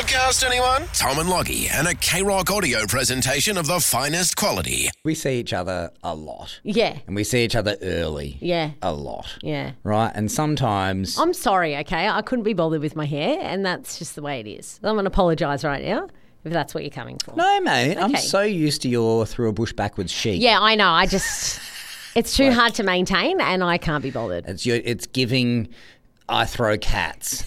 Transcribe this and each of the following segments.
podcast, anyone? Tom and Loggy and a K-Rock audio presentation of the finest quality. We see each other a lot. Yeah. And we see each other early. Yeah. A lot. Yeah. Right? And sometimes... I'm sorry, okay? I couldn't be bothered with my hair, and that's just the way it is. I'm going to apologise right now if that's what you're coming for. No, mate. I'm Okay. so used to your through a bush backwards chic. Yeah, I know. It's too hard to maintain, and I can't be bothered. It's giving I throw cats.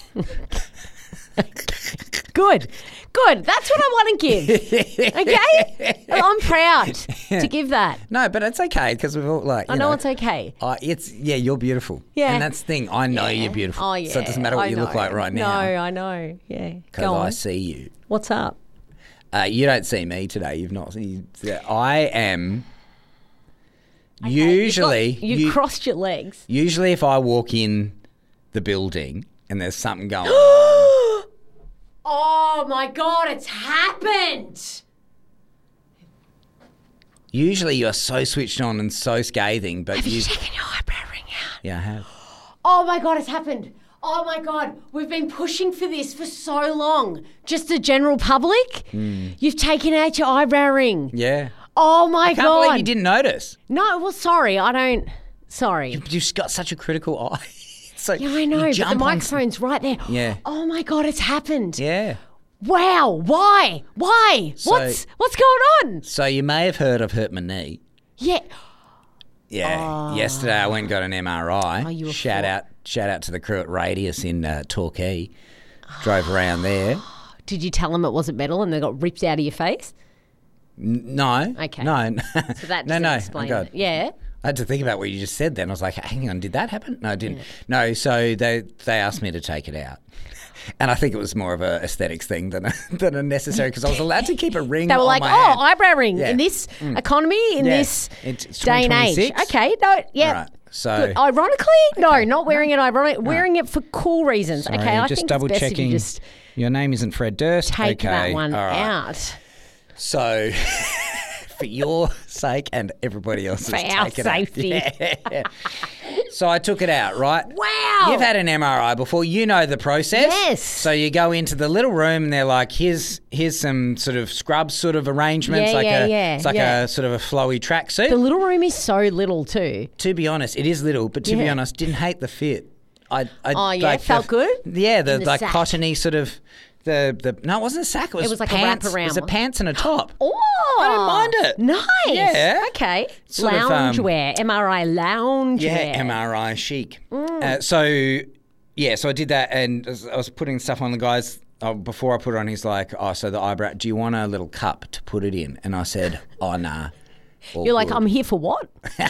Good. That's what I want to give. Okay? I'm proud to give that. No, but it's okay because we've all like. I know it's okay. You're beautiful. Yeah. And that's the thing. I know you're beautiful. Oh, yeah. So it doesn't matter what I you look know. like right now. No, I know. Yeah. Because Go on. I see you. What's up? You don't see me today. You've not seen. I am. Okay, Usually, You've crossed your legs. Usually, if I walk in the building and there's something going on. Oh my God, it's happened. Usually, you're so switched on and so scathing, but Have you taken your eyebrow ring out? Yeah, I have. Oh my God, it's happened. Oh my God, we've been pushing for this for so long. Just the general public? You've taken out your eyebrow ring. Yeah. Oh my I can't God. believe you didn't notice. No, well, sorry, I don't. Sorry. You've just got such a critical eye. So Yeah, I you know, but the jump on- microphone's right there. Yeah. Oh my God, it's happened. Yeah. Wow, why? So- What's going on? So you may have heard I've hurt my knee. Yeah. Yeah. Yesterday I went and got an MRI. Oh, you were shout out to the crew at Radius in Torquay. Drove around there. Did you tell them it wasn't metal and they got ripped out of your face? No. Okay. No. So that no. doesn't explain Oh, God. it. Yeah. I had to think about what you just said then. I was like, hang on, did that happen? No, it didn't. No, so they asked me to take it out. And I think it was more of a aesthetics thing than a necessary because I was allowed to keep a ring They were on like, my hand. eyebrow ring Yeah. in this economy, in Yeah. this It's day and age. 2026. Okay, no, yeah. All right, so- Good. Ironically, no, not wearing it ironic, wearing it for cool reasons. Sorry, okay, I just think double it's best if checking. you just Your name isn't Fred Durst. take okay. that one all right. out. So, for your sake and everybody else's, For our take it out. safety. Yeah. So I took it out, right? Wow. You've had an MRI before. You know the process. Yes. So you go into the little room and they're like, here's some sort of scrub sort of arrangements. Yeah, It's like a sort of a flowy tracksuit. The little room is so little too. To be honest, it is little, but to be Yeah. honest, didn't hate the fit. Oh, yeah? Felt good? Yeah, the In the like sack? cottony sort of the no, it wasn't a sack. It was was like a pants. wraparound It was a one. pants and a top. Oh, I don't mind it. Nice. Yeah. Okay. Sort of, Loungewear, MRI loungewear. Yeah, MRI chic. So I did that, and I was putting stuff on the guys. Before I put it on, he's like, "Oh, so the eyebrow? Do you want a little cup to put it in?" And I said, "Oh, nah." All You're like, good." I'm here for what?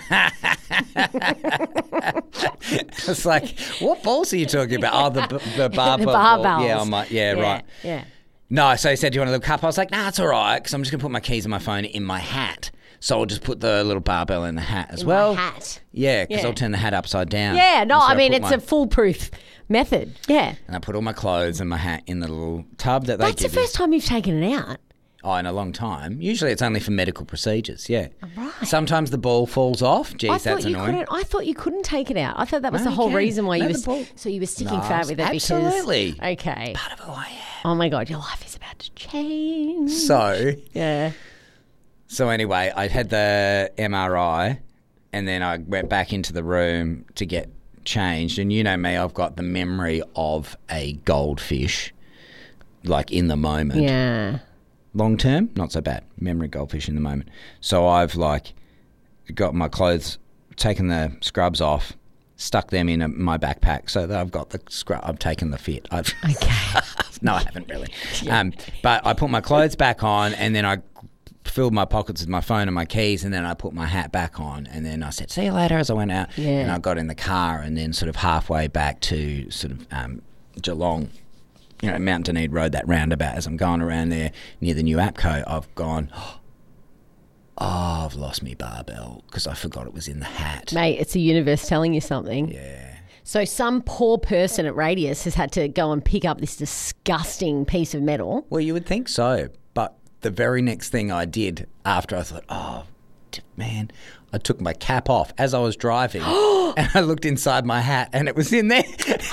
It's like, what balls are you talking about? Oh, the barbell. The barbells. Yeah, I'm like, yeah, right. Yeah. No, so he said, do you want a little cup? I was like, nah, it's all right, because I'm just going to put my keys and my phone in my hat. So I'll just put the little barbell in the hat as well. My hat. Yeah, because Yeah. I'll turn the hat upside down. Yeah, no, And so I mean, put it's my- a foolproof method. Yeah. And I put all my clothes and my hat in the little tub that they That's the give you. first time you've taken it out. Oh, in a long time. Usually it's only for medical procedures, yeah. Right. Sometimes the ball falls off. Geez, that's annoying. I thought you couldn't take it out. I thought that was No, the you whole can. reason why No, you the ball- were so you were sticking No, fat with it absolutely. because okay. Part of who I am. Oh my God, your life is about to change. So Yeah. anyway, I had the MRI and then I went back into the room to get changed. And you know me, I've got the memory of a goldfish, like in the moment. Yeah. Long term, not so bad. Memory goldfish in the moment. So I've like got my clothes, taken the scrubs off, stuck them in my backpack so that I've got the scrub. I've taken the fit. Okay. No, I haven't really. But I put my clothes back on and then I filled my pockets with my phone and my keys and then I put my hat back on and then I said, see you later as I went out. Yeah. And I got in the car and then sort of halfway back to sort of Geelong, you know, Mount Dunedin Road, that roundabout, as I'm going around there near the new APCO, I've gone, oh, I've lost me barbell because I forgot it was in the hat. Mate, it's the universe telling you something. Yeah. So some poor person at Radius has had to go and pick up this disgusting piece of metal. Well, you would think so, but the very next thing I did after I thought, oh, man, I took my cap off as I was driving. and I looked inside my hat, and it was in there.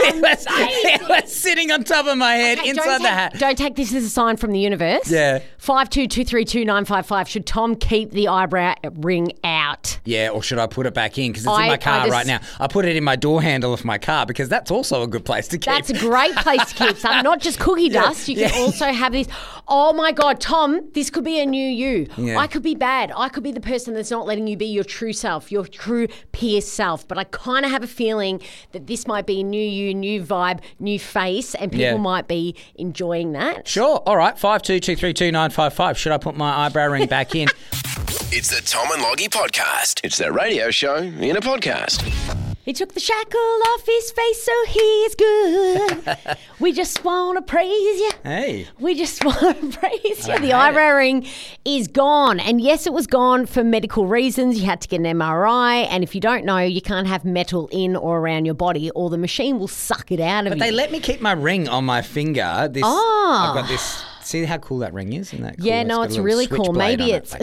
It was sitting on top of my head inside the hat. Don't take this as a sign from the universe. Yeah. 52232955. Should Tom keep the eyebrow ring out? Yeah, or should I put it back in? Because it's in my car right now. I put it in my door handle of my car because that's also a good place to keep. That's a great place to keep some. Not just cookie dust. You can also have this. Oh, my God, Tom, this could be a new you. Yeah. I could be bad. I could be the person that's not letting you be your true self, your true pierced self. But I kind of have a feeling that this might be new you, new vibe, new face, and people might be enjoying that. Sure. All right. 52232955. Should I put my eyebrow ring back in? It's the Tom and Loggy podcast. It's their radio show in a podcast. He took the shackle off his face, so he is good. We just want to praise you. Hey. We just want to praise you. The eyebrow ring is gone. And yes, it was gone for medical reasons. You had to get an MRI. And if you don't know, you can't have metal in or around your body or the machine will suck it out of you. But they let me keep my ring on my finger. I've got this. See how cool that ring is? Isn't that cool? Yeah, no, it's really cool. Maybe it's...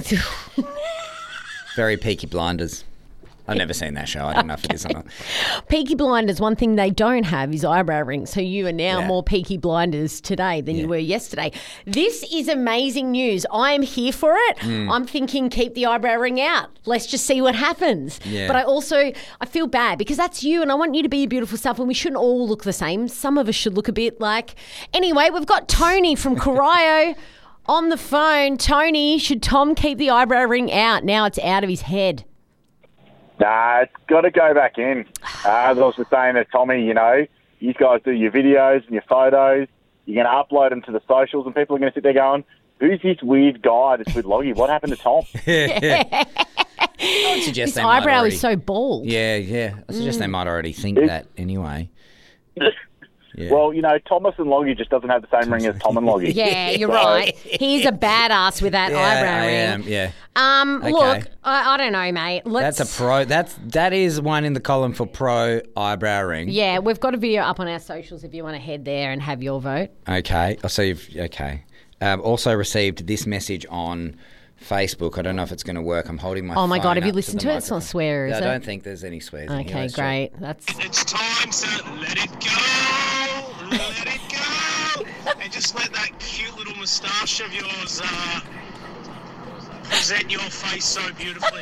Very Peaky Blinders. I've never seen that show. I don't know if it is or not. Peaky Blinders, one thing they don't have is eyebrow rings. So you are now more Peaky Blinders today than you were yesterday. This is amazing news. I am here for it. I'm thinking keep the eyebrow ring out. Let's just see what happens. Yeah. But I feel bad because that's you and I want you to be your beautiful self and we shouldn't all look the same. Some of us should look a bit like... Anyway, we've got Tony from Corio on the phone. Tony, should Tom keep the eyebrow ring out? Now it's out of his head. Nah, it's got to go back in. As I was just saying to Tommy, you guys do your videos and your photos. You're going to upload them to the socials and people are going to sit there going, who's this weird guy that's with Loggy? What happened to Tom? I would suggest His eyebrow is so bald. Yeah. I suggest they might already think that anyway. Yeah. Well, Thomas and Loggy just doesn't have the same ring as Tom and Loggy. Yeah, you're right. He's a badass with that eyebrow ring. Yeah. Okay. Look, I don't know, mate. That's a pro. That is one in the column for pro eyebrow ring. Yeah, we've got a video up on our socials if you want to head there and have your vote. Okay. Okay. Also received this message on Facebook. I don't know if it's going to work. I'm holding my phone. Oh my God, have you up listened to it? It's not swear, is it? I don't think there's any swears. Okay, great. It's time to let it go. Let it go. And just let that cute little moustache of yours present your face so beautifully.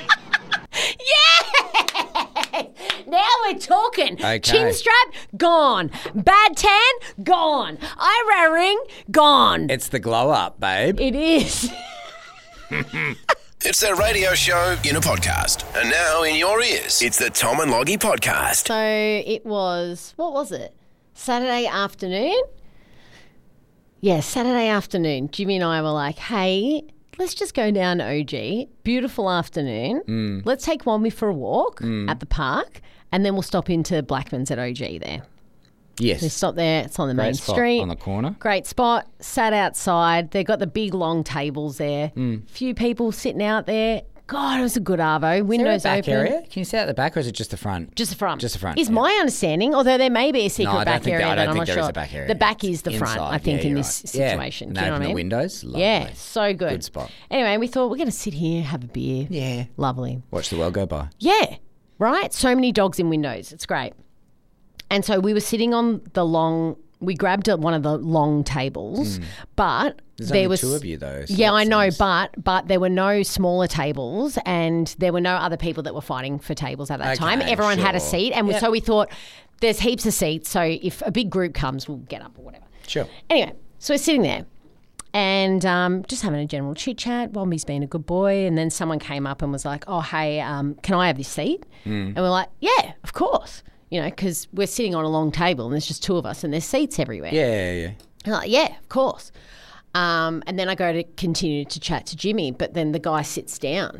Yeah! Now we're talking. Okay. Chin strap, gone. Bad tan, gone. Eyebrow ring, gone. It's the glow up, babe. It is. It's their radio show in a podcast. And now in your ears, it's the Tom and Loggy podcast. So it was, what was it? Saturday afternoon? Yeah, Saturday afternoon. Jimmy and I were like, hey, let's just go down to OG. Beautiful afternoon. Let's take Wombi for a walk at the park and then we'll stop into Blackman's at OG there. Yes. We stop there. It's on the main spot street. on the corner. Great spot. Sat outside. They've got the big long tables there. Few people sitting out there. God, it was a good arvo. Windows back open. area? Can you see out the back or is it just the front? Just the front. Just the front. Is my understanding, although there may be a secret No, I don't back think area, I but don't I'm think not there sure. is a back area. The back is the front, Inside. I think, Yeah, in you're this right. Yeah. situation. And Do you know open what I the mean? windows. Lovely. Yeah, so good. Good spot. Anyway, we thought we're going to sit here, have a beer. Yeah. Lovely. Watch the world go by. Yeah, right? So many dogs in windows. It's great. And so we were sitting on the long... We grabbed one of the long tables, but There's there only was two of you though. So yeah, I that know, seems- but there were no smaller tables, and there were no other people that were fighting for tables at that time. Okay, Everyone had a sure. seat, and Yep. so we thought there's heaps of seats. So if a big group comes, we'll get up or whatever. Sure. Anyway, so we're sitting there. And just having a general chit chat. Wombi's been a good boy, and then someone came up and was like, "Oh, hey, can I have this seat?" And we're like, "Yeah, of course." Because we're sitting on a long table and there's just two of us and there's seats everywhere. Yeah. And I'm like, yeah, of course. And then I go to continue to chat to Jimmy, but then the guy sits down.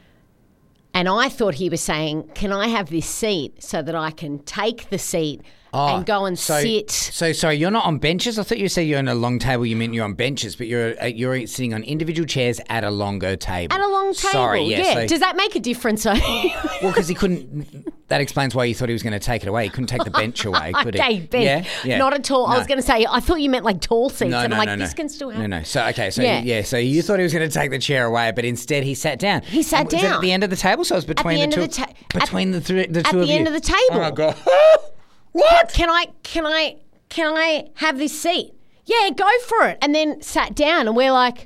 And I thought he was saying, can I have this seat so that I can take the seat and go and sit. So sorry, you're not on benches. I thought you said you're on a long table. You meant you're on benches, but you're sitting on individual chairs at a longer table. At a long table. Sorry, yeah. So, Does that make a difference? Well, because he couldn't. That explains why you thought he was going to take it away. He couldn't take the bench away, could okay, he? bench. Yeah. Not at all. No. I was going to say, I thought you meant like tall seats. No, and I'm like, no. this can still happen. No. So Yeah. So you thought he was going to take the chair away, but instead he sat down. He sat Was it down. at the end of the table, so it was between end the of two. the Between the two of you. At the end of the table. Oh my god! What? Can I have this seat? Yeah, go for it. And then sat down, and we're like,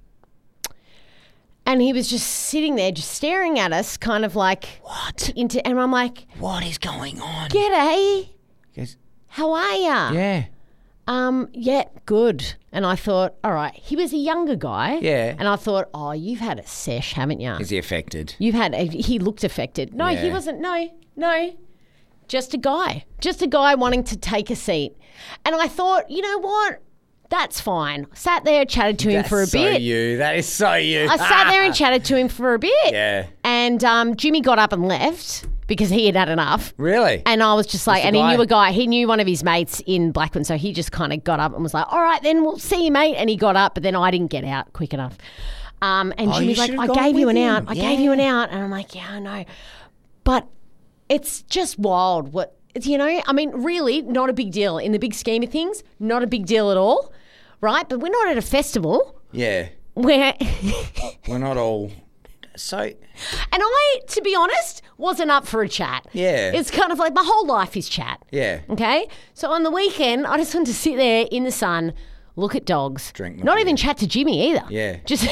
and he was just sitting there, just staring at us, kind of like, What? and I'm like, What is going on? g'day, Yes. how are ya? Yeah. Yeah, good. And I thought, all right, he was a younger guy. Yeah. And I thought, oh, you've had a sesh, haven't you? Is he affected? He looked affected. No, he Yeah. wasn't. No. Just a guy wanting to take a seat. And I thought, you know what? That's fine. Sat there, chatted to him for a bit. That is so you. I sat there and chatted to him for a bit. Yeah. And Jimmy got up and left because he had had enough. Really? And I was just like, the and he guy? knew a guy. He knew one of his mates in Blackburn, so he just kind of got up and was like, all right, then we'll see you, mate. And he got up, but then I didn't get out quick enough. And Jimmy's you like, should've I gone gave you with an him. out. I gave you an out. And I'm like, yeah, I know. But it's just wild. I mean, really, not a big deal. In the big scheme of things, not a big deal at all, right? But we're not at a festival Yeah. where... We're not all. So. And I, to be honest, wasn't up for a chat. Yeah. It's kind of like my whole life is chat. Yeah. Okay? So on the weekend, I just wanted to sit there in the sun, look at dogs. Drink my Not beer. even chat to Jimmy either. Yeah. Just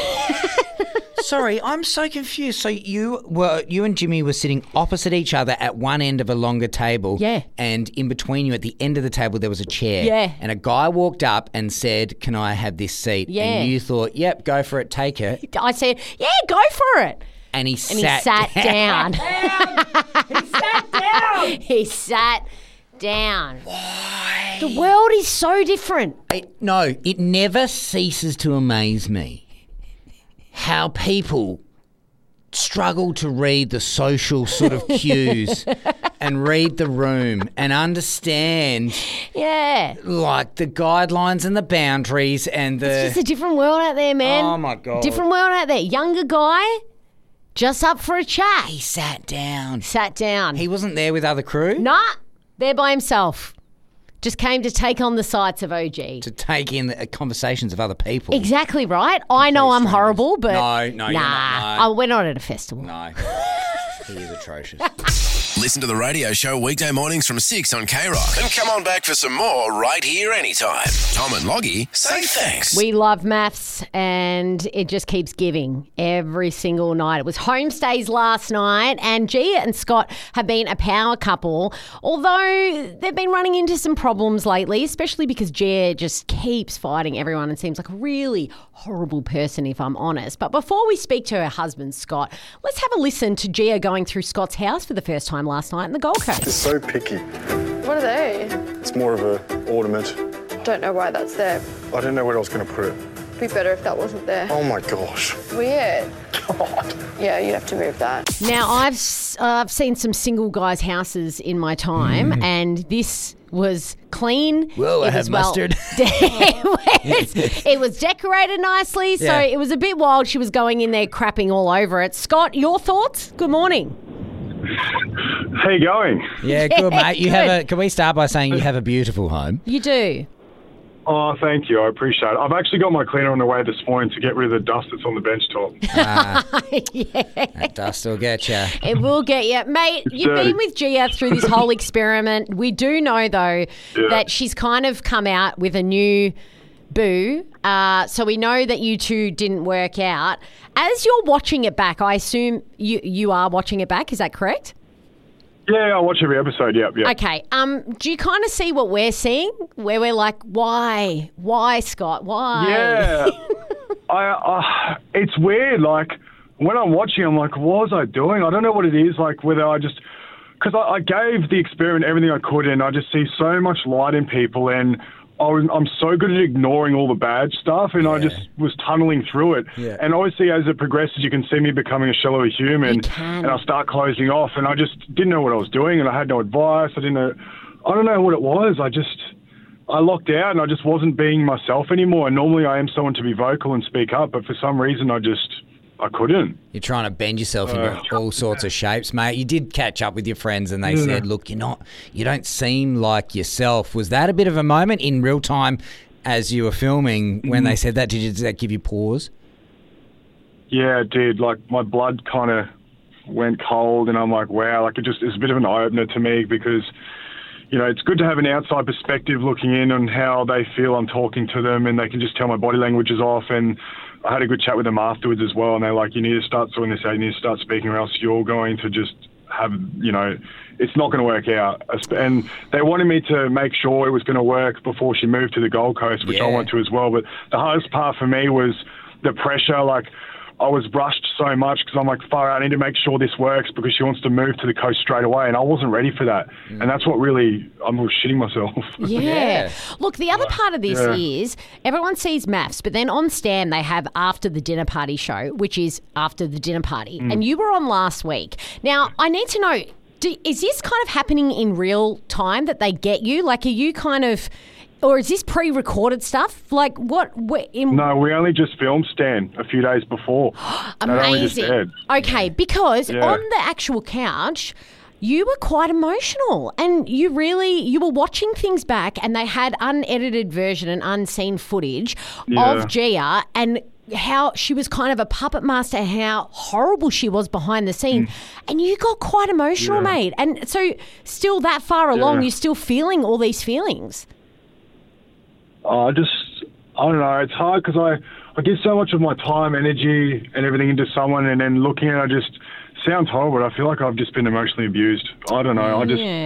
Sorry, I'm so confused. So you and Jimmy were sitting opposite each other at one end of a longer table. Yeah. And in between you, at the end of the table, there was a chair. Yeah. And a guy walked up and said, "Can I have this seat?" Yeah. And you thought, "Yep, go for it, take it." I said, yeah, go for it. And he And he sat down. He sat down. He sat down. Why? The world is so different. No, it never ceases to amaze me how people struggle to read the social sort of cues and read the room and understand Yeah. like the guidelines and the boundaries and the... It's a different world out there, man. Oh, my God. Different world out there. Younger guy, just up for a chat. He sat down. Sat down. He wasn't there with other crew Nah, there by himself. Just came to take on the sights of OG. to take in the conversations of other people. Exactly right. I know I'm strangers. horrible, but No, you're not, nah, no. Oh, we're not at a festival. No, he is atrocious. Listen to the radio show weekday mornings from 6 on K-Rock. And come on back for some more right here anytime. Tom and Loggy say thanks. We love maths, and it just keeps giving every single night. It was homestays last night, and Gia and Scott have been a power couple, although they've been running into some problems lately, especially because Gia just keeps fighting everyone and seems like a really horrible person, if I'm honest. But before we speak to her husband, Scott, let's have a listen to Gia going through Scott's house for the first time last night in the Gold Coast. It's so picky. What are they? It's more of an ornament. Don't know why that's there. I didn't know where I was going to put it. It'd be better if that wasn't there. Oh my gosh. Weird. God. Yeah, you'd have to move that. Now, I've seen some single guys' houses in my time, and this was clean. Whoa, I It have was well- mustard. it was decorated nicely, so Yeah. it was a bit wild. She was going in there crapping all over it. Scott, your thoughts? Good morning. How you going? Yeah, good, mate. You good. have can we start by saying you have a beautiful home? You do. Oh, thank you. I appreciate it. I've actually got my cleaner on the way this morning to get rid of the dust that's on the bench top. That dust will get you. It will get you. Mate, you've dirty. been with Gia through this whole experiment. We do know, though, that she's kind of come out with a new boo. So we know that you two didn't work out. As you're watching it back, I assume you are watching it back. Is that correct? Yeah, I watch every episode. Yep. Okay. Do you kind of see what we're seeing? Where we're like, why? Why, Scott? Why? Yeah. It's weird. Like, when I'm watching, I'm like, what was I doing? I don't know what it is. Like, whether I just... Because I gave the experiment everything I could, and I just see so much light in people, and I'm so good at ignoring all the bad stuff, and I just was tunneling through it. Yeah. And obviously, as it progresses, you can see me becoming a shell of a human, You can. and I'll start closing off, and I just didn't know what I was doing, and I had no advice. I didn't know. I don't know what it was. I locked out and I just wasn't being myself anymore. And normally I am someone to be vocal and speak up, but for some reason I couldn't. You're trying to bend yourself into all sorts of shapes, mate. You did catch up with your friends and they said, look, you don't seem like yourself. Was that a bit of a moment in real time as you were filming when they said that? Did that give you pause? Yeah, it did. Like, my blood kind of went cold and I'm like, wow, like it's a bit of an eye-opener to me because, you know, it's good to have an outside perspective looking in on how they feel I'm talking to them, and they can just tell my body language is off. And I had a good chat with them afterwards as well, and they're like, you need to start sorting this out, you need to start speaking, or else you're going to just have, you know, it's not going to work out. And they wanted me to make sure it was going to work before she moved to the Gold Coast, which I want to as well. But the hardest part for me was the pressure. Like, I was rushed so much because I'm like, far out, I need to make sure this works because she wants to move to the coast straight away, and I wasn't ready for that. And that's what really, I'm shitting myself. Yeah. Look, the other part of this is everyone sees Maths, but then on Stan they have After the Dinner Party show, which is After the Dinner Party. And you were on last week. Now, I need to know, is this kind of happening in real time that they get you? Like, are you kind of... Or is this pre-recorded stuff? Like, what? No, we only just filmed Stan a few days before. Amazing. Okay, because on the actual couch, you were quite emotional, and you were watching things back, and they had unedited version and unseen footage of Gia and how she was kind of a puppet master, how horrible she was behind the scene. And you got quite emotional, mate. And so still that far along, you're still feeling all these feelings. I don't know. It's hard because I give so much of my time, energy, and everything into someone, and then looking at it, sounds horrible. I feel like I've just been emotionally abused. I don't know.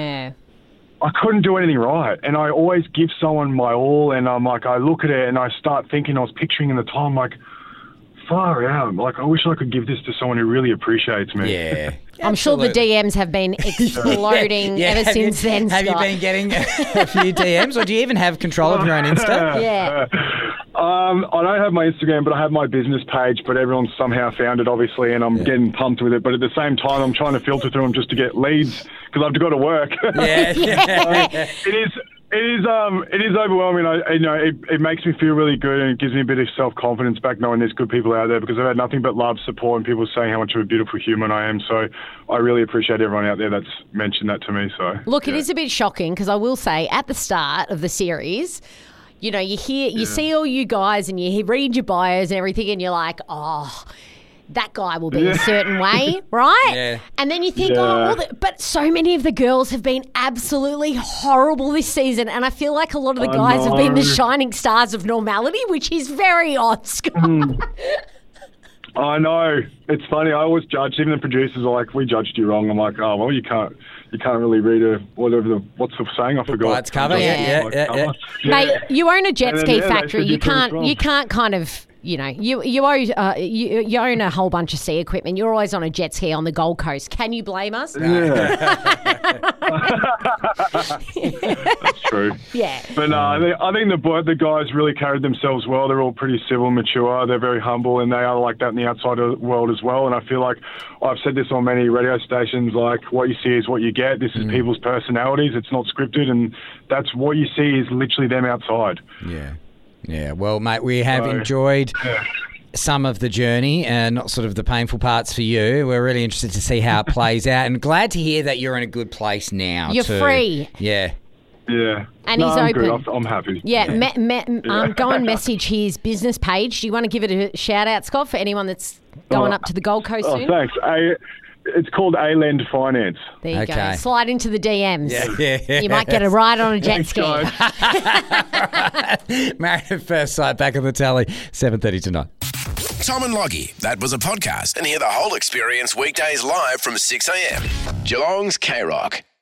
I couldn't do anything right, and I always give someone my all, and I'm like, I look at it and I start thinking, I was picturing in the time, like, far out. Like, I wish I could give this to someone who really appreciates me. Yeah. I'm sure the DMs have been exploding ever since then, Have Scott. you been getting a few DMs, or do you even have control of your own Insta? Yeah. I don't have my Instagram, but I have my business page, but everyone's somehow found it, obviously, and I'm getting pumped with it. But at the same time, I'm trying to filter through them just to get leads because I've got to work. It is overwhelming. It makes me feel really good, and it gives me a bit of self-confidence back knowing there's good people out there, because I've had nothing but love, support, and people saying how much of a beautiful human I am. So I really appreciate everyone out there that's mentioned that to me. So Look, it is a bit shocking because I will say at the start of the series, you know, you see all you guys and you read your bios and everything, and you're like, oh, that guy will be a certain way, right? Yeah. And then you think, but so many of the girls have been absolutely horrible this season, and I feel like a lot of the guys have been the shining stars of normality, which is very odd, Scott. I know. It's funny. I always judge. Even the producers are like, "We judged you wrong." I'm like, "Oh well, you can't really read what's the saying? I forgot." It's cover. Yeah. Mate, you own a jet And then, ski they factory. said You proved us wrong. can't kind of, you know, you own a whole bunch of sea equipment. You're always on a jet ski on the Gold Coast. Can you blame us? Yeah. That's true. Yeah. But I think the guys really carried themselves well. They're all pretty civil, mature. They're very humble, and they are like that in the outside world as well. And I feel like I've said this on many radio stations, like, what you see is what you get. This is people's personalities. It's not scripted, and that's what you see is literally them outside. Yeah. Yeah. Well, mate, we have enjoyed some of the journey and not sort of the painful parts for you. We're really interested to see how it plays out, and glad to hear that you're in a good place now. You're too. free. Yeah. Yeah. And he's I'm open. Good. I'm happy. Yeah. Go and message his business page. Do you want to give it a shout out, Scott, for anyone that's going up to the Gold Coast soon? Thanks. It's called A-Lend Finance. There you go. Okay. Slide into the DMs. Yeah. You might get a ride on a jet ski. Married at First Sight, back on the tally, 7:30 tonight. Tom and Loggy, that was a podcast, and hear the whole experience weekdays live from 6 a.m. Geelong's K-Rock.